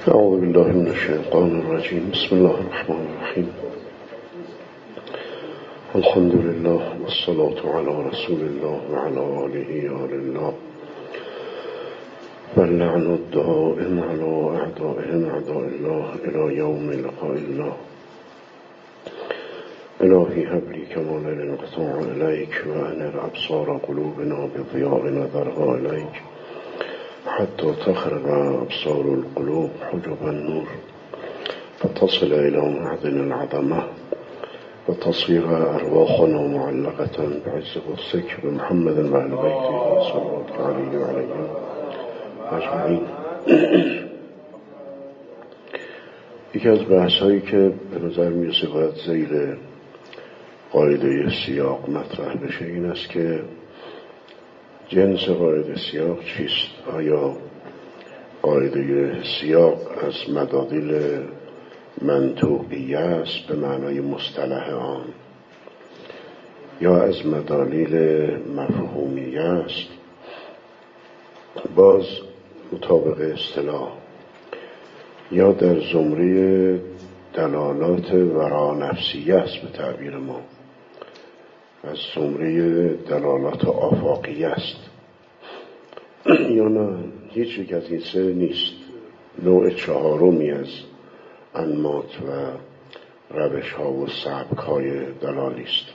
اعوذ بالله من الشیطان الرجیم. بسم الله الرحمن الرحیم. الحمد لله والصلاة على رسول الله وعلى آله آل الله واللعن الدائم على أعدائهم أعداء الله إلى يوم لقاء الله. إلهي هب لي كمال الانقطاع إليك وأنر أبصار قلوبنا بضياء نظرها إليك حتى تخرج أبصار القلوب حجب النور فتصل إلى معدن العظمة وتصير أرواحنا معلقة بعز قدسك بمحمد وآل بيته صلى الله عليه وعليهم اجمعین. یکی از بحث‌هایی که به نظر میرسه باید زیر قاعده سیاق مطرح بشه این است که جنس قاعده سیاق چیست؟ آیا قاعده سیاق از مدادیل منطوقیه است به معنای مصطلح عام یا از مدالیل مفهومیه است؟ باز مطابق اصطلاح یا در زمره دلالات ورانفسیه است به تعبیر ما، از زمره دلالات آفاقیه است یا نه هیچ یک از این سه نیست، نوع چهارمی از انماط و روش ها و سبک های دلالی است.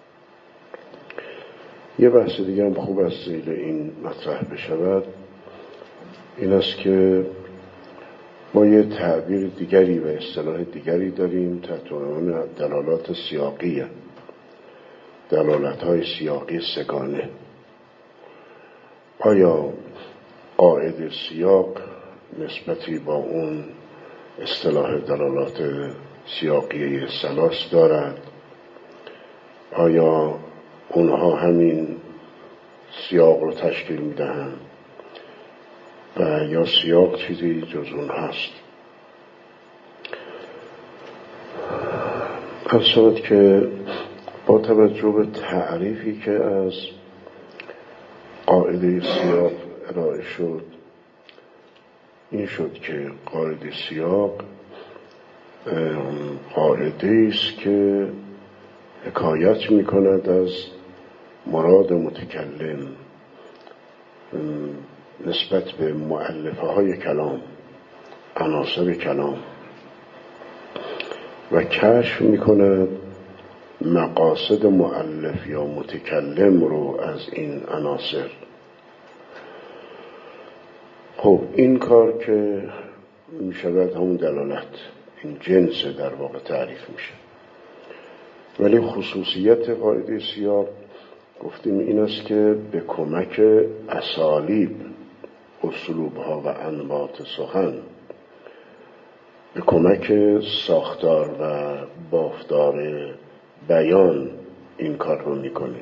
یه بحث دیگه هم خوب است زیر این مطرح بشود، این است که ما یه تعبیر دیگری و اصطلاح دیگری داریم تحت عنوان دلالات سیاقیه، دلالت های سیاقی سگانه. آیا قاعده سیاق نسبتی با اون اصطلاح دلالات سیاقی ثلاث دارد؟ آیا اونها همین سیاق رو تشکیل میدهند و یا سیاق چیزی جز اون هست؟ از شود که با توجه به تعریفی که از قاعده سیاق ارائه شد این شد که قاعده سیاق قاعده است که حکایت می کند از مراد متکلم نسبت به مؤلفه های کلام، عناصر کلام، و کشف می کند مقاصد مؤلف یا متکلم رو از این عناصر. خب این کار که می شود همون دلالت، این جنس در واقع تعریف میشه. ولی خصوصیت قاعده سیاق گفتیم این است که به کمک اسالیب، اسلوبها و انماط سخن، به کمک ساختار و بافتار بیان این کار رو میکنه.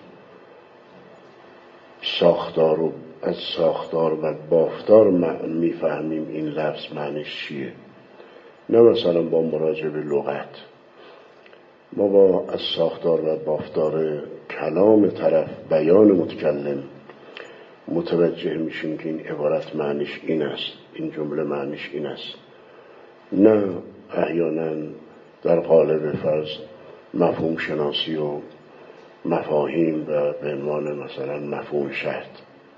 از ساختار و بافتار میفهمیم این لفظ معنیش چیه، نه مثلا با مراجعه به لغت. ما با از ساختار و بافتار کلام طرف، بیان متکلم، متوجه میشیم که این عبارت معنیش این است، این جمله معنیش این است، نه احیانا در قالب فرض مفهوم شناسی و مفاهیم و به عنوان مثلا مفهوم شرط.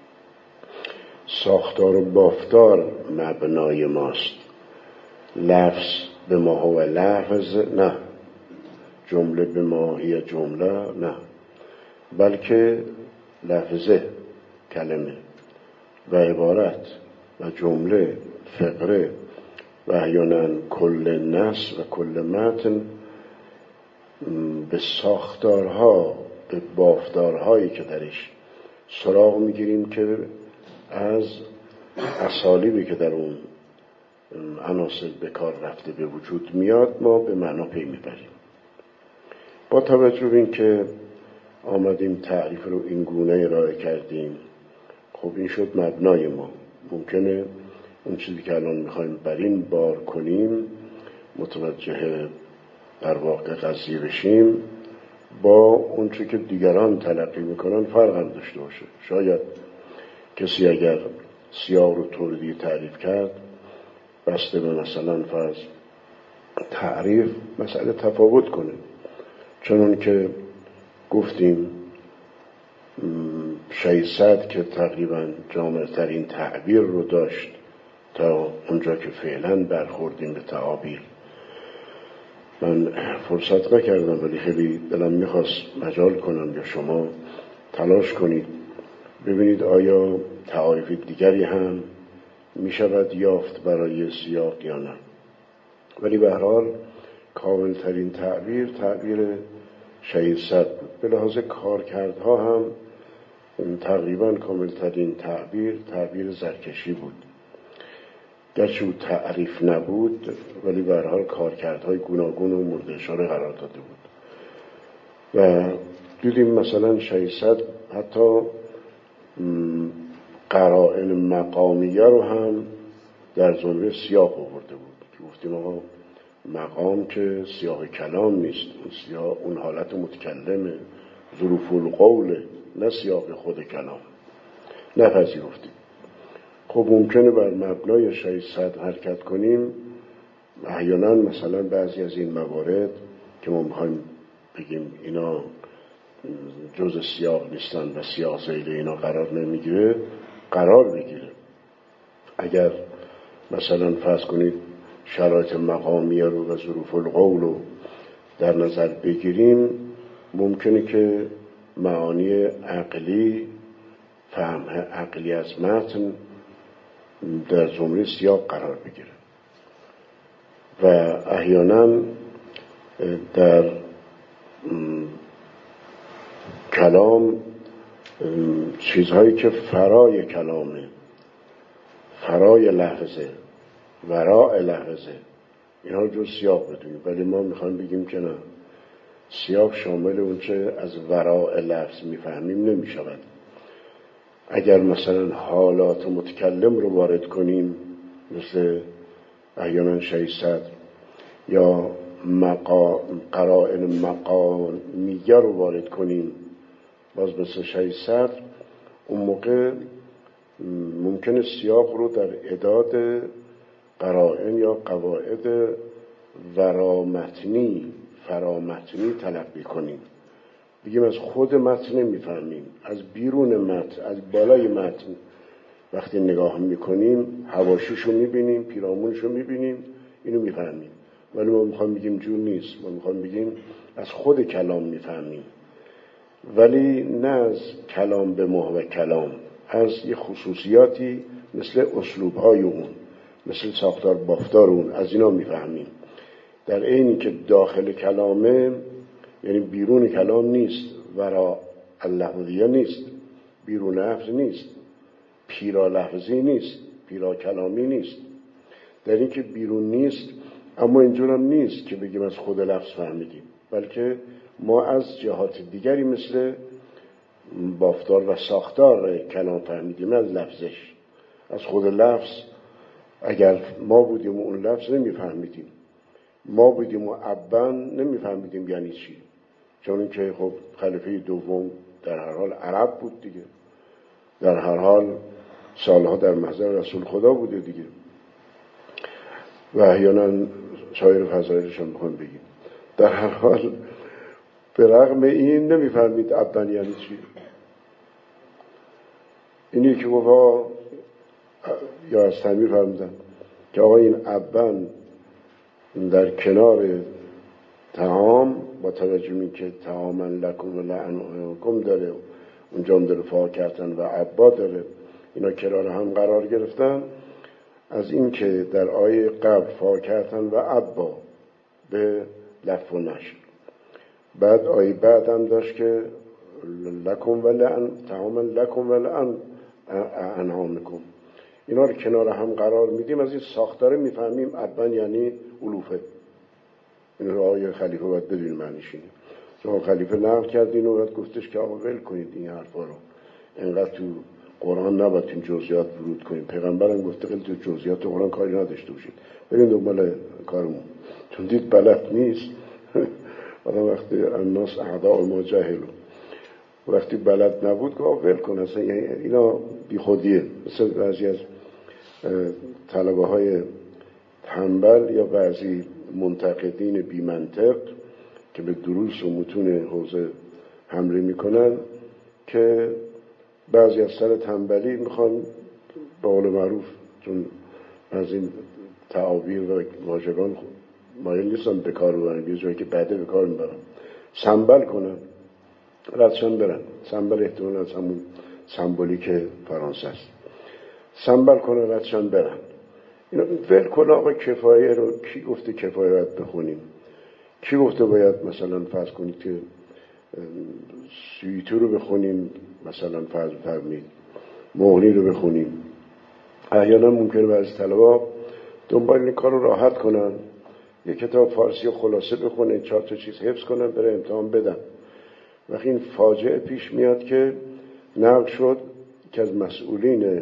ساختار و بافتار مبنای ماست، لفظ به ما هو لفظ نه، جمله به ما هی جمله نه، بلکه لفظه کلمه و عبارت و جمله فقره و احیانا کل نص و کل متن به ساختارها، به بافتارهایی که درش سراغ میگیریم که از اسالیبی که در اون عناصر به کار رفته به وجود میاد ما به معنا پی میبریم. با توجه به این که آمدیم تعریف رو این گونه ارائه کردیم، خب این شد مبنای ما. ممکنه اون چیزی که الان میخوایم بر این بار کنیم متوجه در واقع قضیه بشیم با اون چیزی که دیگران تلقی میکنن فرق هم داشته باشه. شاید کسی اگر سیاق رو طور دیگه تعریف کرد بسته به مثلا فرض تعریف مسئله تفاوت کنه. چنون که گفتیم 600 که تقریبا جامع ترین تعبیر رو داشت تا اونجا که فعلا برخوردیم به تعابیر. من فرصت نکردم ولی خیلی دلم میخواست مجال کنم یا شما تلاش کنید ببینید آیا تعاریف دیگری هم میشود یافت برای سیاق یا نه. ولی به هر حال کامل ترین تعبیر 600 بود. به لحاظ کارکردها هم تقریبا کامل ترین تعبیر زرکشی بود. گرچه او تعریف نبود ولی به هر حال کارکردهای گوناگون و مورد اشاره قرار داده بود. و دیدیم مثلا 600 حتی قرائن مقامیه رو هم در زمره سیاق آورده بود که گفتیم آقا مقام که سیاق کلام نیست، اون حالت متکلمه، ظروف القوله، نه سیاق خود کلام. نپذیرفتیم. خب ممکنه بر مبنای 600 حرکت کنیم. احیانا مثلا بعضی از این موارد که ما میخوایم بگیم اینا جز سیاق نیستن و سیاق ذیل اینا قرار نمیگیره قرار بگیره. اگر مثلا فرض کنید شرایط مقامیه رو و ظروف القول رو در نظر بگیریم ممکنه که معانی عقلی، فهم عقلی از متن در زمره سیاق قرار بگیره و احیانا در کلام چیزهایی که فرای کلامه، فرای لحظه، وراء لحظه، اینا رو جز سیاق بدونیم. ولی ما میخوایم بگیم که نه، سیاق شامل اونچه از وراء لفظ میفهمیم نمیشود. اگر مثلا حالات متکلم رو وارد کنیم مثل احیانا 600 یا قرائن مقامیه رو وارد کنیم باز مثل 600، اون موقع ممکنه سیاق رو در اعداد قرائن یا قواعد فرامتنی تلقی کنیم. بگیم از خود متن نمیفهمیم، از بیرون متن، از بالای متن وقتی نگاه میکنیم حواشیشو میبینیم، پیرامونشو میبینیم، اینو میفهمیم. ولی ما میخوایم بگیم جور نیست، ما میخوایم بگیم از خود کلام میفهمیم، ولی نه از کلام به محو کلام، از یه خصوصیاتی مثل اسلوبهای اون، مثل ساختار بافتار اون، از اینا میفهمیم. در عینی که داخل کلامه یعنی بیرون کلام نیست، ورا اللحظیه نیست، بیرون لفظ نیست، پیرا لفظی نیست، پیرا کلامی نیست. در این که بیرون نیست اما اینجور هم نیست که بگیم از خود لفظ فهمیدیم، بلکه ما از جهات دیگری مثل بافتار و ساختار کلام فهمیدیم، از لفظش. از خود لفظ اگر ما بودیم و اون لفظ نمیفهمیدیم، ما بودیم و ابن نمیفهمیدیم یعنی چی. چون اینکه خب خلیفه دوم در هر حال عرب بود دیگه، در هر حال سالها در محضر رسول خدا بوده دیگه، و احیانا سایر فضایلش هم بخوایم بگیم. در هر حال به رغم این نمیفهمید ابن یعنی چی. اینی که گفت یا از تعمیر فرمودن که آقا این ابن در کنار طعام با توجه می که طعاما لکم و لعنکم داره، اونجا هم داره فاکهتن و عبا داره، اینا کنار هم قرار گرفتن. از این که در آیه قبل فاکهتن و عبا به لف و نشر، بعد آیه بعد هم داشت که لکم و لعن طعاما لکم و لعن انعامکم، اینا رو کنار هم قرار میدیم. از این ساختاره میفهمیم ابن یعنی علوفه. این رو آیه خلیفه باید بدون معنیش اینه. چون خلیفه نقل کرد اینو، باید گفتش که آقا ول کنید این حرفا رو، اینقدر تو قرآن نباید این جزئیات ورود کنیم. پیغمبرم گفته خیلی تو جزئیات قرآن کاری نداشته باشید، برید دنبال کارمون. چون دید بلد نیست آدم وقتی الناس اعداء ما جهلوا، وقتی بلد نبود که ول کن اصلا، اینا بی خودیه. مثل بعضی از طلبه های تنبل یا بعضی منتقدین بی منطق که به دروس و متون حوزه حمله میکنن که بعضی از سر تنبلی میخوان به قول معروف، چون از این تعابیر و واژگان مایل نیستن به کار ببرن، یه جایی که بده به کار میبرن، سنبل کنن ردشان برن. سنبل احتمال از همون سمبولیک فرانسه است. سنبل کنن ردشان برن. اینا ول کن آقا کفایه رو. کی گفته کفایه باید بخونیم؟ کی گفته باید مثلا فرض کنید که سویتو رو بخونیم، مثلا فرض فرمید مغنی رو بخونیم؟ احیانا ممکنه بعضی طلبا دنبال این کار رو راحت کنن، یه کتاب فارسی خلاصه بخونه، 4 تا چیز حفظ کنن، بره امتحان بدن. وقتی این فاجعه پیش میاد که نقل شد که از مسئولین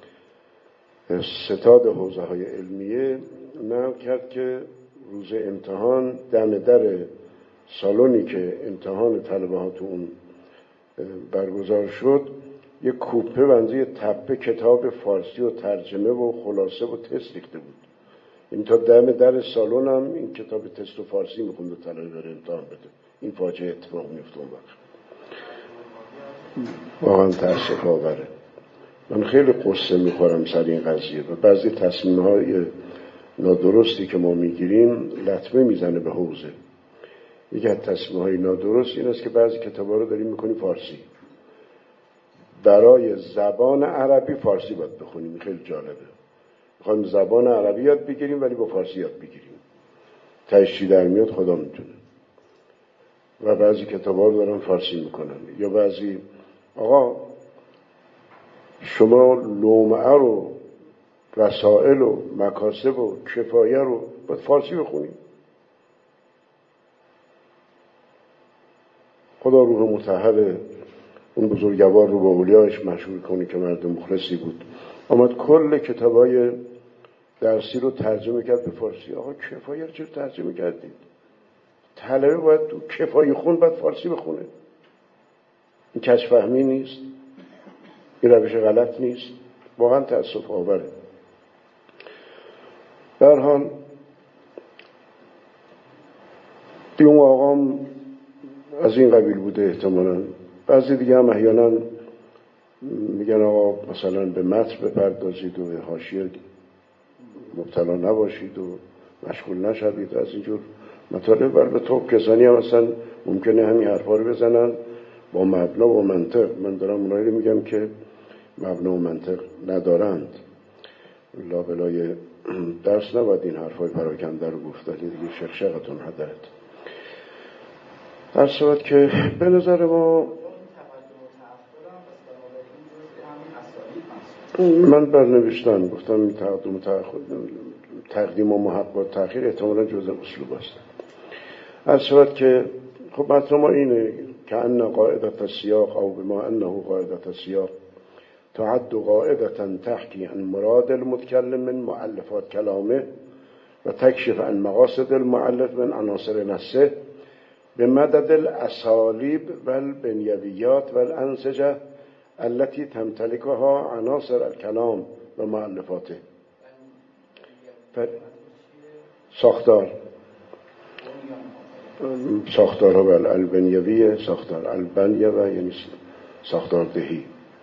ستاد حوزه های علمیه نقل کرد که روز امتحان دم در سالونی که امتحان طلبه ها تو اون برگزار شد، یه کوپه بنزی تپه کتاب فارسی و ترجمه و خلاصه و تست ریخته بود. این تا دم در سالن هم این کتاب تست و فارسی میخوند و طلبه بره امتحان بده. این فاجعه اتفاق میفته اون وقت. واقعا تأسف آوره. من خیلی قصه میخورم سر این قضیه و بعضی تصمیم‌های نادرستی که ما میگیریم لطمه میزنه به حوزه. یکی از تصمیم‌های نادرست این است که بعضی کتابا رو داریم میکنیم فارسی. برای زبان عربی فارسی باید بخونیم. خیلی جالبه. میخوایم زبان عربی یاد بگیریم ولی با فارسی یاد بگیریم. تهش چی در میاد خدا میتونه. و بعضی کتابا رو دارن فارسی میکنن. یا بعضی آقا شما لومعه رو، رسائل و مکاسب و کفایه رو باید فارسی بخونیم. خدا روح مطهر اون بزرگوار رو با اولیاش مشهور کنه که مرد مخلصی بود. آمد کل کتابای درسی رو ترجمه کرد به فارسی. آقا کفایه رو چرا ترجمه کردید؟ طلبه باید تو کفایه خون باید فارسی بخونه. این کج فهمی نیست؟ این روش غلط نیست؟ واقعا تأسف آوره. به هر حال دیگه آقام از این قبیل بوده احتمالاً. بعضی دیگه هم احیانا میگن آقا مثلا به متن بپردازید و به حاشیه مبتلا نباشید و مشغول نشوید از اینجور مطالب. البته توپ کسانی هم اصلا ممکنه همین حرفا رو بزنن با مبنا و منطق. من دارم اونایی رو میگم که مبنا و منطق ندارند. لابلای درس نباید این حرفای پراکنده رو گفت، ولی دیگه شقشقتون حضرت. هر صورت که به نظر ما من برنوشتم گفتم این تقدیم و محق و تأخیر احتمالا جزء اسلوب است. هر صورت که خب مطلب ما اینه که ان قاعدت السیاق او بما انه قاعدت السیاق تعد قاعدة تحکی عن مراد المتکلم من مؤلفات کلامه و تکشف عن مقاصد المؤلف من عناصر نصه بمدد الاسالیب و البنیویات و الانسجه التي تمتلكها عناصر الكلام و مؤلفاته. ساختارها و البنیویه، ساختار البنیوه یعنی ساختار دهی.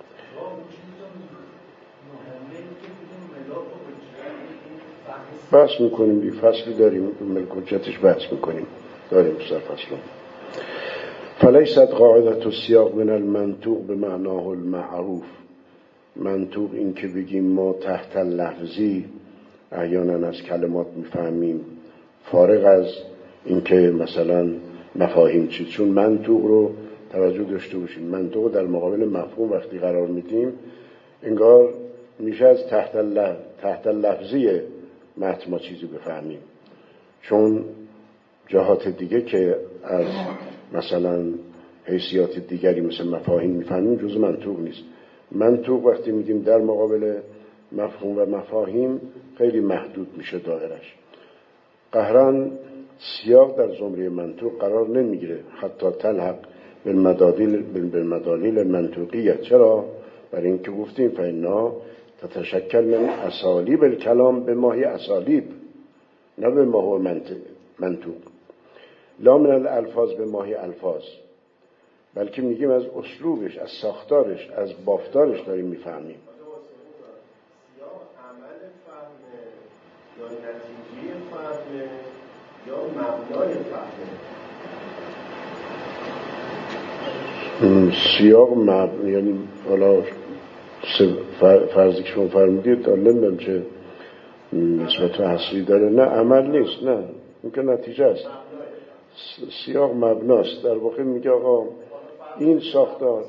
بحث میکنیم، بی فصلی داریم ملکوجتش بحث میکنیم، داریم سر فصلون. فلیست قاعدت السیاق من المنطوق به معناه المعروف. منطوق این که بگیم ما تحت لفظی احیانا از کلمات میفهمیم، فارغ از این که مثلا مفاهیم چیز. چون منطوق رو توجه داشته باشیم، منطوق در مقابل مفهوم وقتی قرار میدیم انگار میشه از تحت لفظی متن ما چیزی بفهمیم، چون جهات دیگه که از مثلا حیثیات دیگری مثل مفاهیم میفهمیم جزء منطوق نیست. منطوق وقتی میگیم در مقابل مفهوم و مفاهیم خیلی محدود میشه دایرش. قهرن سیاق در زمره منطوق قرار نمیگیره حتی تلحق بالمدالیل منطوقیه. چرا؟ برای اینکه گفتیم فإنها تتشکل من اسالیب الکلام به ماهی اسالیب. نه به ما هو منطوق. لا من الالفاظ به ماهی الفاظ، بلکه میگیم از اسلوبش، از ساختارش، از بافتارش داریم میفهمیم. یا عمل فهمه یا نتیجه فهمه یا مبنای فهمه. سیاق یعنی حالا فرضی که شما فرمودید تا نمیدونم چه نسبت اصلی داره. نه عمل نیست، نه این که نتیجه است. سیاق مبناست. در واقع میگه آقا این ساختار،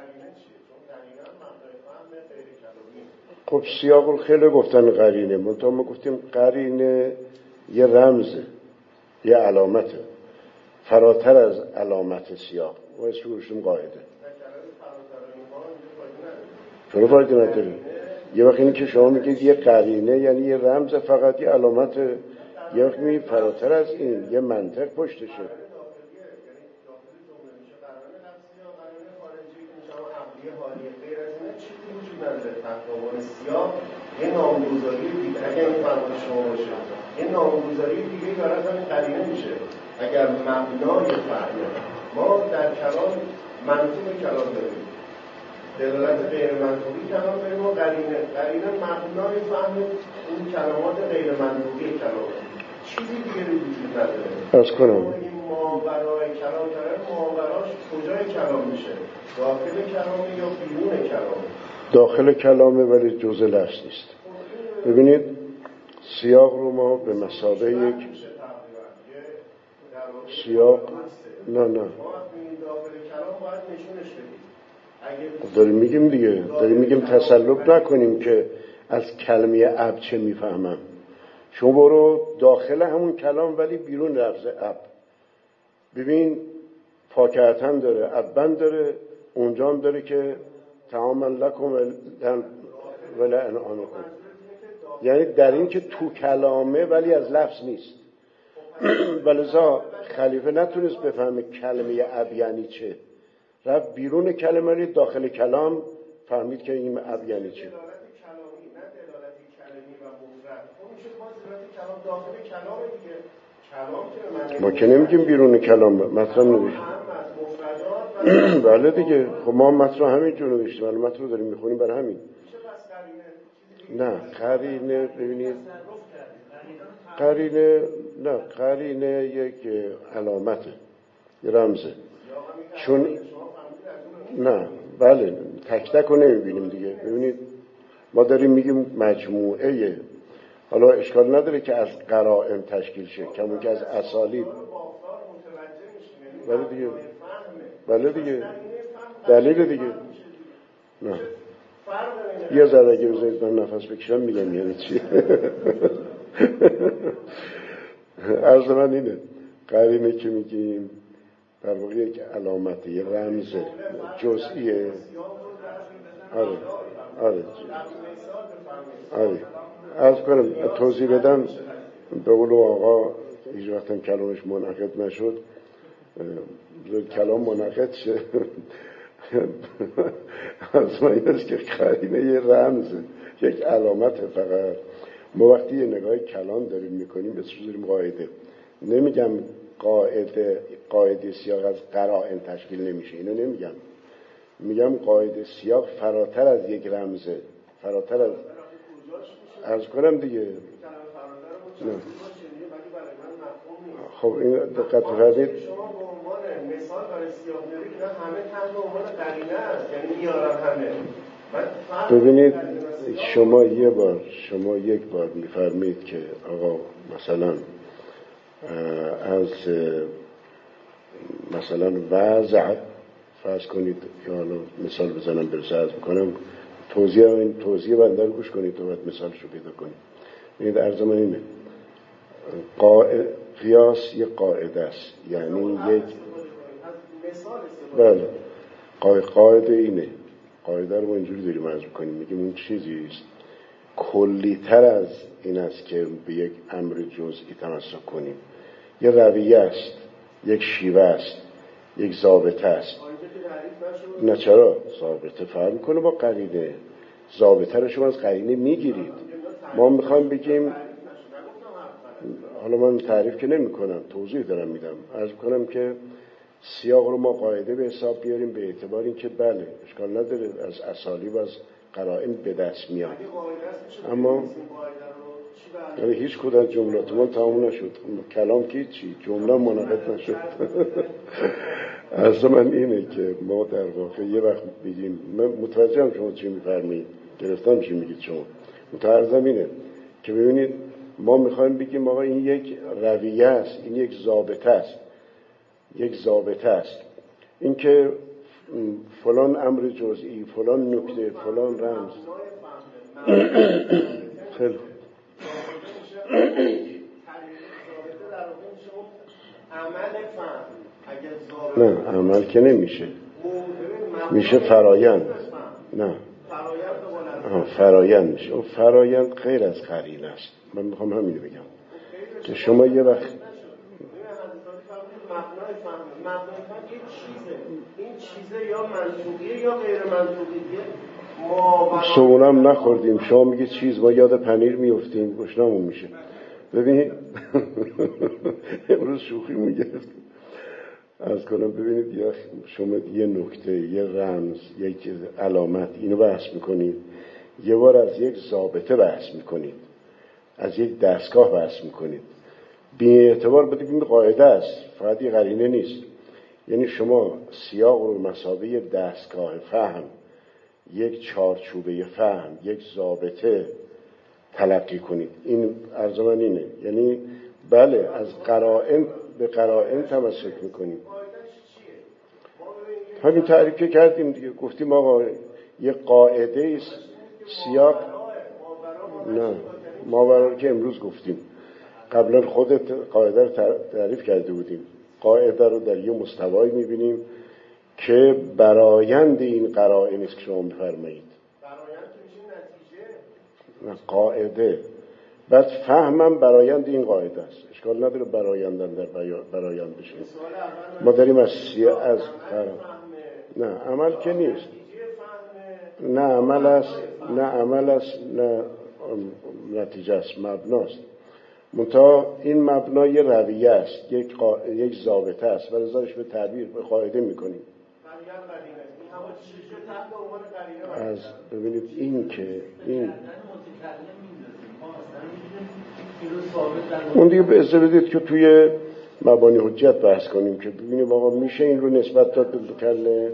خب سیاق رو خیلی گفتن قرینه، منتها ما گفتیم قرینه یه رمزه، یه علامته، فراتر از علامت سیاق. ما اسم گوشتیم قاعده. چرا فایده نداره؟ یه وقت اینی که شما میگید یه قرینه یعنی یه رمز، فقط یه علامت، یه وقت میگید فراتر از این یه منطق پشتشه. یه نامگذاری دیگه، اگر این فرمان شما باشه یه نامگذاری دیگه دارد همین قرینه میشه. اگر مبنای فهمه، ما در کلام منطوق کلام داریم، دلالت غیر منطوقی کلام داریم، ما قرینه مبنای فهم اون کلمات غیر منطوقی کلام، چیزی دیگه وجود نداره. از کنم این ماورای کلام داره، ماوراش کجای کلام میشه؟ داخل کلامه یا بیرون کلامه؟ داخل کلامه ولی جزء لفظ نیست. ببینید سیاق رو ما به مثابه یک سیاق نه داریم میگیم دیگه، داریم میگیم تسلب نکنیم که از کلمه اب چه میفهمم. شما برو داخل همون کلام ولی بیرون لفظ اب ببین، فاکهتن داره، ابن داره، اونجا هم داره که تعامل لکم ولا انعامکم، یعنی در این که تو کلامه ولی از لفظ نیست. ولذا خلیفه نتونست بفهمه کلمه اب یعنی چه، رفت بیرون کلمه ولی داخل کلام فهمید که این اب یعنی چه. ما که نمیگیم بیرون کلام مطرح نوشتیم. بله دیگه، خب ما مطرح همین جور نوشتیم، ولی مطرح داریم میخونیم برای همین. نه قرینه، ببینید قرینه یک علامته، یه رمزه. چون نه بله تک تک رو نمیبینیم دیگه. ببینید ما داریم میگیم مجموعه، حالا اشکال نداره که از قرائن تشکیل شه، کمون که از اسالیب. بله دیگه دلیل دیگه. نه یه ذره اگه بذارید من نفس بکشم میگم یعنی چی. عرض من اینه، قرینه که میگیم در واقع یک علامت، یه رمز جزئیه. آره عرض کنم توضیح بدم به قول آقا هیچ وقت هم کلامش منعقد نشد، کلام منعقد شه. از ما این است که قرینه یه رمزه، یک علامت. فقط ما وقتی یه نگاه کلام داریم میکنیم به صورت داریم قاعده، نمیگم قاعده سیاق از قرائن تشکیل نمیشه، اینو نمیگم. میگم قاعده سیاق فراتر از یک رمزه، فراتر از کنم دیگه. نه خب این دقت فرمودید. مثال برای سیاق میارید که همه تحت عنوان قرینه است، یعنی میارن همه. ببینید شما یک بار میفرمید که آقا مثلا از مثلا وضع فرض کنید که حالا مثال بزنم برسه عرض بکنم، توضیح بنده رو گوش کنید تا باید مثالش رو پیدا کنید. ببینید عرض من اینه، قیاس یک قاعده است، یعنی یک بله قاعده اینه، قاعده رو ما اینجوری داریم عرض بکنیم، میگیم اون چیزی است کلی تر از این است که به یک امر جزئی تمسک کنیم. یه رویه است، یک شیوه است، یک ضابطه است. نه چرا؟ ضابطه فرق میکنه با قرینه. ضابطه رو شما از قرینه میگیرید. ما میخوایم بگیم حالا من تعریف که نمی کنم، توضیح دارم میدم. عرض کنم که سیاق رو ما قاعده به حساب بیاریم به اعتبار این که بله اشکال نداره از اسالیب و از قرائن به دست میاد، اما هیچ کدوم از جملات ما تمام نشد، کلام که چی جمله منعقد نشد. از من اینه که ما در واقع یه وقت بگیم، من متوجهم شما چی میفرمایید، گرفتم چی میگید شما، متعرضم اینه که ببینید ما میخوایم بگیم آقا این یک رویه است، این یک ضابطه است، یک ضابطه است، این که فلان امر جزئی، فلان نکته، فلان رمز. خیلی نه عمل که نمیشه، میشه فرایند. نه فرایند میشه. اون فرایند غیر از قرینه است. من میخوام همینو بگم که شما یه وقت مبنای فهم یه چیزه، این چیزه یا منطوقیه یا غیر منطوقیه. ما صبحونم نخوردیم، شما میگه چیز، ما یاد پنیر میفتیم، گشنمون میشه. ببینید امروز شوخی میگرفت از کنم، ببینید یا شما یه نکته، یه رمز، یک علامت اینو بحث میکنید، یه بار از یک ضابطه بحث میکنید، از یک دستگاه بحث میکنید، بی اعتبار بده این قاعده است، فقط یه قرینه نیست. یعنی شما سیاق رو مثابه دستگاه فهم، یک چارچوبه فهم، یک ضابطه تلقی کنید. این عرض من اینه، یعنی بله از قرائن به قرائن تمسک میکنیم. همین تعریف که کردیم دیگه، گفتیم آقا یه قاعده است سیاق. نه ماورا رو که امروز گفتیم، قبلا خودت قاعده رو تعریف کرده بودیم. قاعده رو در یه مستوایی میبینیم که برایند این قرائن است که شما میفرمایید. نه قاعده، بعد فهمم برایند این قاعده است. اشکال نداره برایندن در برایند بشه. ما داریم از نه عمل که نیست، نه عمل است، نه عمل است، نه نتیجه است، مبناست. منتها این مبنا یه رویه است، یک ضابطه است و ازش به تعبیر به قاعده میکنیم. از ببینید این که این اون دیگه به ازده بدید که توی مبانی حجت بحث کنیم که ببینیم آقا میشه این رو نسبت داد به کله.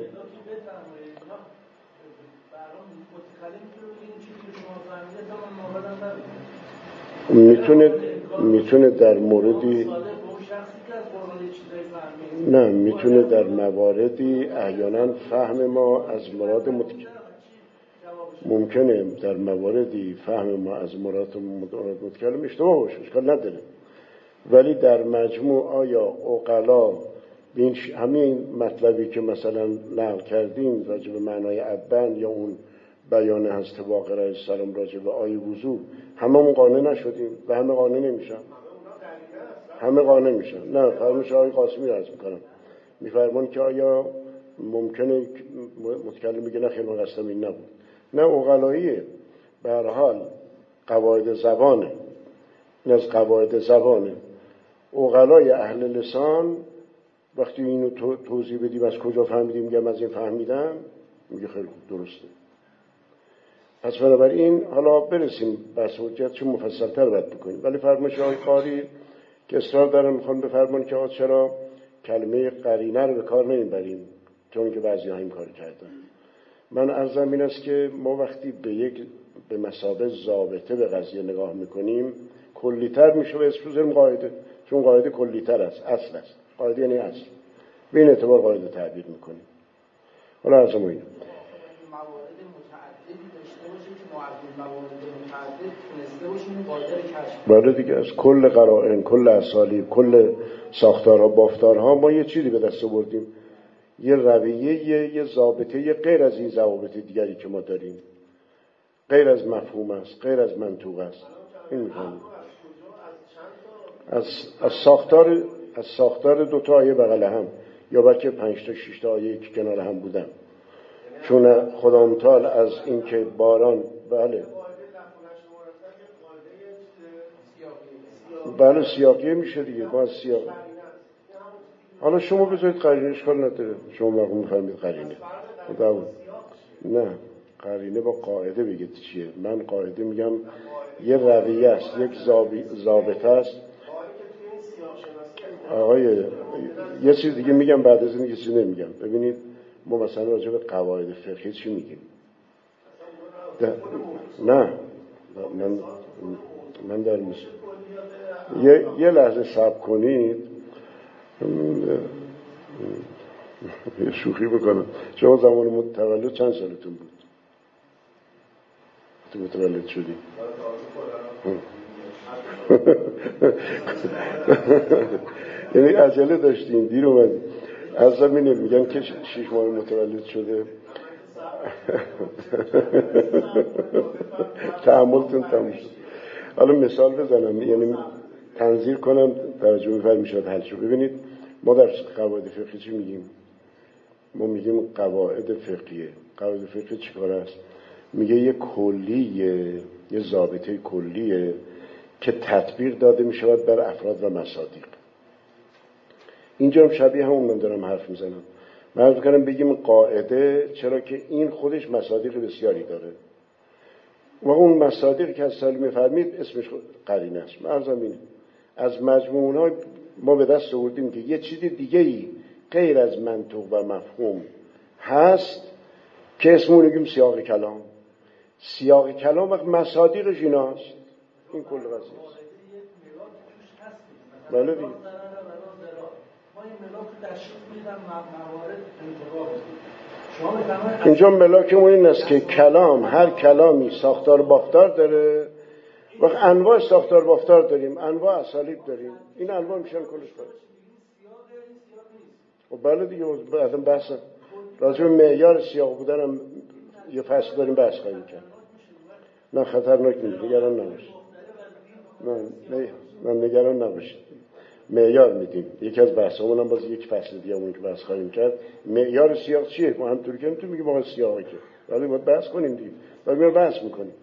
میتونه در موردی، نه میتونه در مواردی احیانا فهم ما از مراد ممکنه در مواردی فهم ما از مراد متکلم اشتباه باشه، اشکال نداره، ولی در مجموع آیا عقلا همین مطلبی که مثلا نقل کردیم راجع به معنای ابن یا اون بیان حضرت باقر علیه السلام راجع به آیه وضو، هممون قانع نشدیم و همه قانع نمیشن، همه قانع میشن. نه فرمایش آقای قاسمی رو عرض میکنم، میفرمان که آیا ممکنه متکلم بگه نه خیلی من قصدم این نبود. نه عقلاییه، به هر حال قواعد زبانه، این از قواعد زبانه. عقلای اهل لسان وقتی اینو توضیح بدیم از کجا فهمیدیم، میگم از این فهمیدم، میگه خیلی خوب درسته. پس بنابراین حالا برسیم بحث حجت چون مفصل‌تر باید بکنیم، ولی فرمایش آقای قاری که اصرار دارن میخوان بفرمان که چرا کلمه قرینه رو به کار نمیبریم، چون که بعضی‌ها این کار کردن. من عرضم این است که ما وقتی به مثابه ضابطه به قضیه نگاه میکنیم کلی‌تر میشه و اسم قاعده، چون قاعده کلی‌تر است، اصل است. قاعده یعنی اصل، به این اعتبار قاعده تعبیر میکنیم. حالا عرضم اینه بعد دیگه از کل قرائن، کل اسالیب، کل ساختارها، بافتارها ما یه چیزی به دست آوردیم، یه رویه، یه ضابطه، یه غیر از این ضوابط دیگری که ما داریم، غیر از مفهوم است، غیر از منطوق است. این می‌فهمیم از ساختار دو تا آیه بغل هم، یا بلکه 5 تا 6 تا آیه که کنار هم بودن، چون خدا متعال از این که باران، بله سیاقیه میشه دیگه، با سیاق. حالا شما بذارید قرینه، اشکال نداره، شما واقعا میفهمید قرینه. نه قرینه با قاعده بگید چیه. من قاعده میگم یه رویه است، یک ضابطه است. آقای یه چیز دیگه میگم بعد از این یه چیز نمیگم. ببینید ما مثلا راجع به قواعد فقهی چی میگیم؟ نه من در یه لحظه صبر کنید، یه شوخی بکنم. شما زمان تولد چند سالتون بود؟ تو متولد شدی؟ یعنی عجله داشتین، دیر اومدی. از زمین میگن که 6 ماه متولد شده. تحملتون تموم شد. حالا مثال بزنم، یعنی تنظیر کنم توجه می‌فرمایید حل شد. ببینید ما در قواعد فقهی چی میگیم؟ ما میگیم قواعد فقهیه. قواعد فقهی چیکار است؟ میگه یه کلیه، یه ضابطه کلیه که تطبیق داده میشود بر افراد و مصادیق. اینجا هم شبیه همون من دارم حرف میزنم. من عرض کنم بگیم قاعده، چرا که این خودش مصادیق بسیاری داره و اون مصادیقی که از سال میفرمید اسمش قرینه است. من عرضم اینه، از مجموعه ها ما به دست آوردیم که یه چیز دیگه‌ای غیر از منطق و مفهوم هست که اسمو میگیم سیاق کلام. سیاق کلام وقت مصادیقش ایناست. این کل قضیه است. بله دیگه. اینجا ملاکمون این است که کلام، هر کلامی ساختار بافتار داره. وقت انواع ساختار بافتار داریم، انواع اسالیب داریم. این انواع میشن کلش باید. و بله دیگه بعدا بحث راجع به معیار سیاق بودن هم یه فصل داریم بحث خواهیم کرد. نه خطرناک نیست، نگران نباشید. نه نگران نباشید. معیار میدیم. یکی از بحثامون هم باز یک فصل دیگه همون که بحث خواهیم کرد. معیار سیاق چیه؟ ما همونطوری که نمیتونیم میگیم آقا سیاقه که. ولی باید بحث کنیم دیگه. باید بحث میکنیم.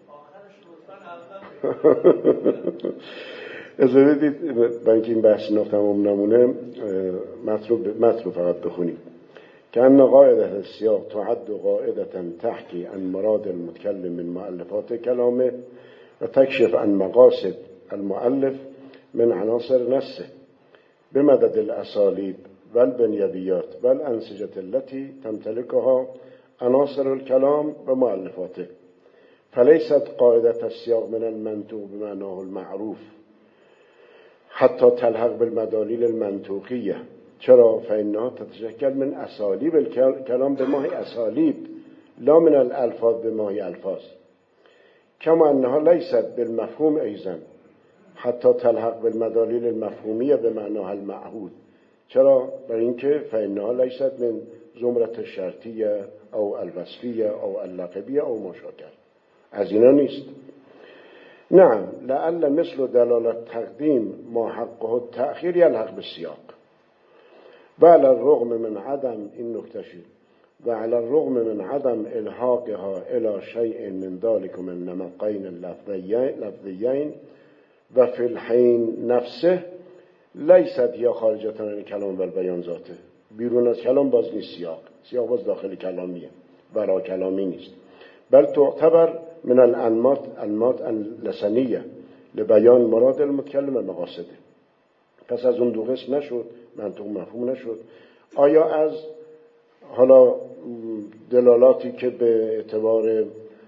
اجازه بدید برای اینکه این بحث تمام نمونه مطلوب فقط بخونیم. که ان قاعده السیاق تعد قاعده تحکی عن مراد المتکلم من مؤلفات کلامه و تکشف عن مقاصد المؤلف من عناصر نصه بمدد الاسالیب والبنیویات والانسجه التي تمتلكها عناصر الكلام و مؤلفاته فليست قاعده السیاق من المنطوق بمعناه المعروف حتى تلحق بالمداليل المنطوقيه. چرا؟ فإنها تتشکل من اسالیب الكلام بماهی اسالیب لا من الالفاظ بماهی الفاظ كما انها ليست بالمفهوم ايضا حتی تلحق بالمداليل المفهومیه به معناها المعهود. چرا؟ برای اینکه فإنها ليست من زمرة الشرطیه او الوصفیه او اللقبیه او مشاکل. از اینا نیست. نعم لعل مثل دلالت تقدیم ما حقه التأخیر یلحق بالسیاق و علی الرغم من عدم این نکتشی و علی الرغم من عدم الحاقها الى شیء من ذلك من نمقین لفظیین و فی الحین نفسه لیست یا خارجتن عن کلام و بیان ذاته. بیرون از کلام باز نیست سیاق باز داخل کلامیه، ورا کلامی نیست. بل تعتبر من الانماط اللسانیه لبیان مراد المتکلم و مقاصده. پس از اون دو قسم نشد، منطق مفهوم نشد. آیا از حالا دلالاتی که به اعتبار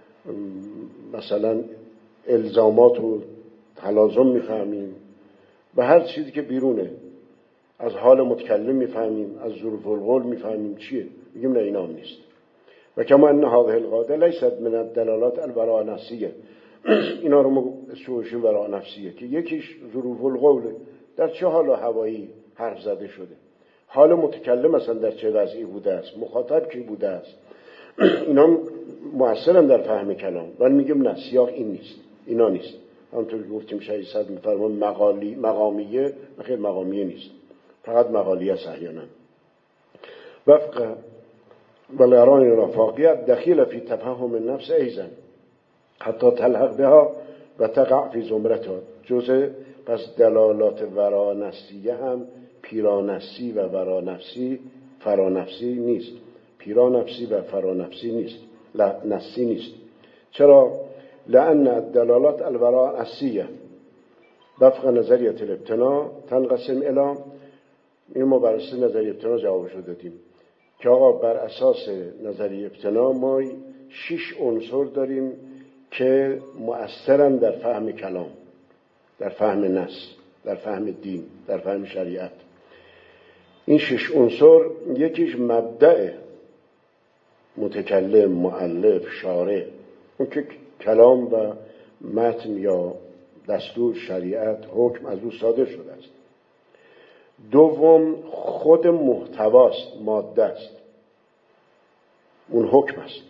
مثلا الزامات و تلازم میفهمیم و هر چیزی که بیرونه از حال متکلم میفهمیم، از ظروف القول میفهمیم چیه؟ میگیم نه اینا هم نیست. و کما ان هذه القاعده لیست من الدلالات الوراء نفسیه. اینا رو ما اسمشون وراء نفسیه که یکیش ظروف القول در چه حال و هوایی حرف زده شده، حال متکلم اصلا در چه وضعی بوده است، مخاطب کی بوده است، اینا مؤثرن در فهم کلام. ولی میگیم نه سیاق این نیست، اینا نیست. همونطور که گفتیم شاید صد میفرمان مقامیه، خیلی مقامیه نیست، فقط مقالیه است احیانا. وفق والقرائن الافاقیه دخیل فی تفهم النفس ایضا حتی تلحق بها و تقع فی زمرتها. جزء پس دلالات ورانفسیه هم پیرانفسی و ورانفسی فرانفسی نیست، پیرانفسی و فرانفسی نیست، نفسی نیست. چرا؟ لأن الدلالات الورانفسیه وفق نظریه الابتنا تنقسم الی، این ما بر اساس نظریه ابتنا جوابشو دادیم که آقا بر اساس نظریه ابتنا ما 6 عنصر داریم که مؤثرن در فهم کلام، در فهم نص، در فهم دین، در فهم شریعت. این 6 عنصر یکیش مبدأ متکلم، مؤلف، شارع، اون که کلام و متن یا دستور، شریعت، حکم از او صادر شده است. دوم خود محتواست، ماده است، اون حکم است.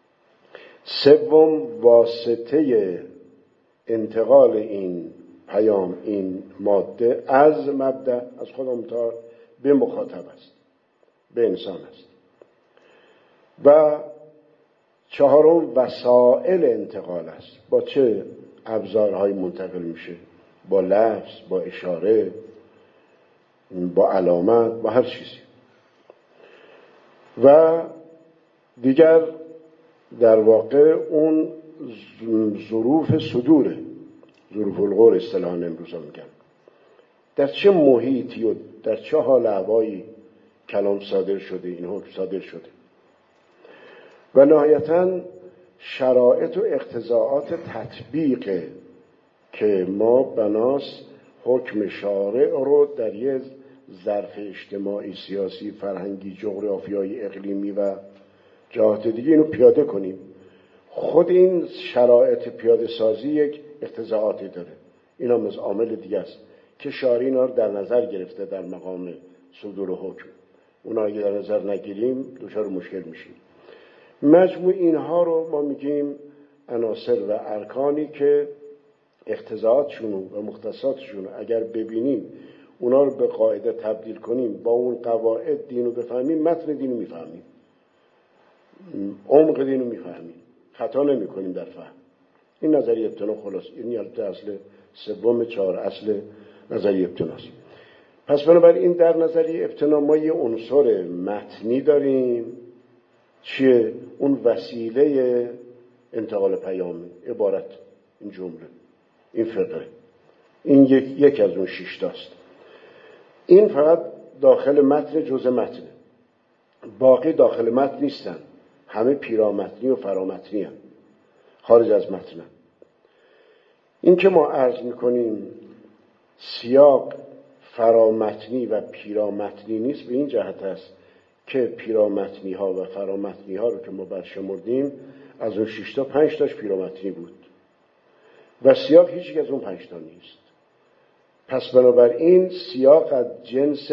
سوم واسطه انتقال این پیام، این ماده از مبدأ، از خود متعال به مخاطب است، به انسان است. و چهارم وسائل انتقال است، با چه ابزارهایی منتقل میشه؟ با لفظ، با اشاره، با علامت، با هر چیزی. و دیگر در واقع اون ظروف صدوره، ظروف القول اصطلاحاً امروز میگن، در چه محیطی و در چه حال هوایی کلام صادر شده، این حکم صادر شده. و نهایتاً شرایط و اقتضاعات تطبیق که ما بناس حکم شارع رو در یه ظرف اجتماعی، سیاسی، فرهنگی، جغرافیایی، اقلیمی و جهات دیگه اینو پیاده کنیم. خود این شرایط پیاده سازی یک اقتضاعاتی داره، این هم از عامل دیگه است که شارع اینا رو در نظر گرفته در مقام صدور حکم. اونا اگه در نظر نگیریم دچار مشکل میشیم. مجموع اینها رو ما میگیم عناصر و ارکانی که اقتضاعاتشون و مختصاتشون اگر ببینیم، اونا رو به قاعده تبدیل کنیم، با اون قواعد دین رو بفهمیم، متن دین رو میفهمیم، عمق دین رو میفهمیم، خطا نمی کنیم در فهم. این نظریه ابتنا خلاص، این اصل سوم 4 اصل نظریه ابتناست. پس بنابراین در نظریه ابتنا ما یه عنصر متنی داریم، چیه؟ اون وسیله انتقال پیام، عبارت، این جمله، این فقره، این یک از اون 6 تاست. این فقط داخل متن، جزء متنه، باقی داخل متن نیستن، همه پیرامتنی و فرامتنی هم، خارج از متن. این که ما عرض میکنیم سیاق فرامتنی و پیرامتنی نیست، به این جهت است که پیرامتنی ها و فرامتنی ها رو که ما برشمردیم، از اون 6 تا 5 تاش پیرامتنی بود و سیاق هیچ یک از اون 5 تا نیست. پس بنابراین سیاق از جنس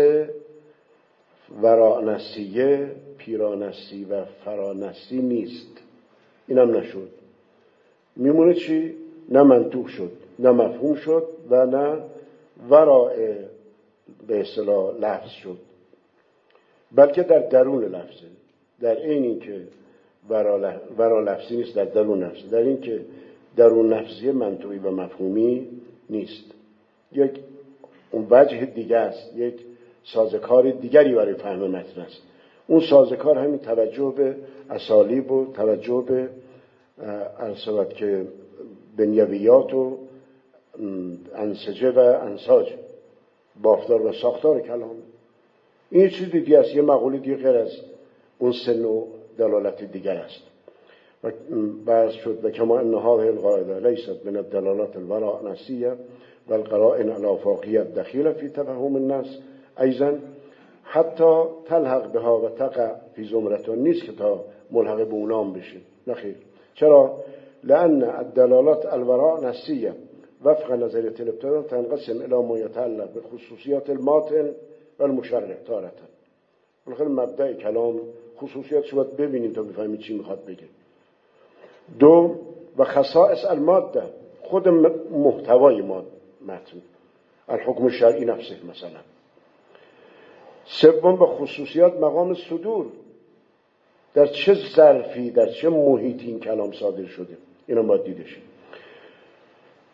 ورانسیه، پیرانسی و فرانسی نیست. اینم نشد، میمونه چی؟ نه منطوق شد، نه مفهوم شد و نه وراء به اصطلاح لفظ شد، بلکه در درون لفظه. در این که ورا لفظی نیست، در درون لفظه. در این که درون لفظی منطوقی و مفهومی نیست، یک اون وجه دیگه است، یک سازکار دیگری برای فهم متن است. اون سازکار همین توجه به اسالیب و توجه به ارسالت که بنیویات و انسجه و انساج، بافتار و ساختار کلام. این چیز دیگه است، یه مقوله دیگه غیر از اون سن و دلالت دیگر است. و بعض شد و کما ان هذه القاعده لیست من الدلالات الورانسیه و القرائن الافاقیه دخیله فی تفهم النص ایضا حتی تلحق بها و تقع فی زمرتون، نیست که تا ملحق به اونام بشه، نخیر. چرا؟ لأن الدلالات الورانسیه وفق نظریه الابتنا تنقسم الی ما یتعلق بخصوصیات الماتن و المشرع تارتا. بالاخره مبدأ کلام خصوصیاتش باید ببینیم تا بفهمید چی میخواد بگه. دو و خصائص الماده، خود محتوای متن، الحکم الشرعی نفسه مثلا. سوم به خصوصیات مقام صدور، در چه ظرفی، در چه محیطی این کلام صادر شده، اینا باید دیده شه.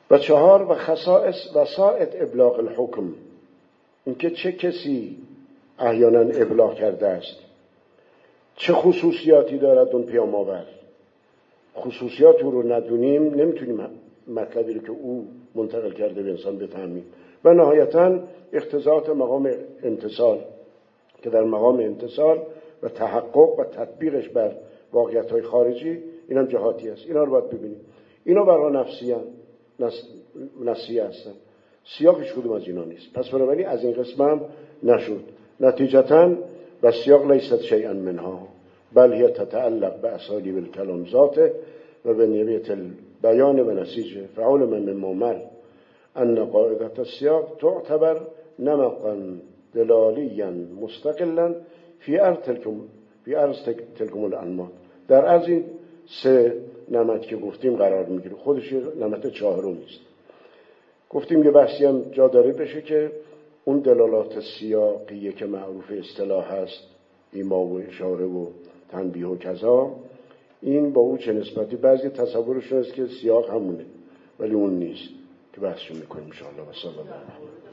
و 4 و خصائص وسائط ابلاغ الحکم، اینکه چه کسی احیانا ابلاغ کرده است، چه خصوصیاتی دارد اون پیام آور. خصوصیات او رو ندونیم نمیتونیم مطلبی رو که او منتقل کرده به انسان بفهمیم. و نهایتاً اقتضاعات مقام امتصال که در مقام امتصال و تحقق و تطبیقش بر واقعیت‌های خارجی این هم جهاتی است. اینا رو باید ببینیم. اینا برای نفسیه هستن، سیاقش کدوم از اینا نیست. پس بنابراین از این قسم هم نشد. نتیجتاً و سیاق لیست شیئا منها بل هی تتعلق به اسالیب الکلام ذاته و به نویت البیان و نسیجه. فعلم من ممر ان قاعدة السیاق تعتبر نمقا دلالیا مستقلا فی عرض تلکم الانماط. در عرض این 3 نمط که گفتیم قرار میگیره. خودش نمط 4 است. گفتیم یه بحثی هم جا داره بشه که اون دلالات سیاقیه که معروف اصطلاح هست، ایما و اشاره و تنبیه و کذا، این با اون چه نسبتی؟ بعضی تصورشون است که سیاق همونه ولی اون نیست، که بحثشو میکنیم ان شاء الله. و صلی الله علیه و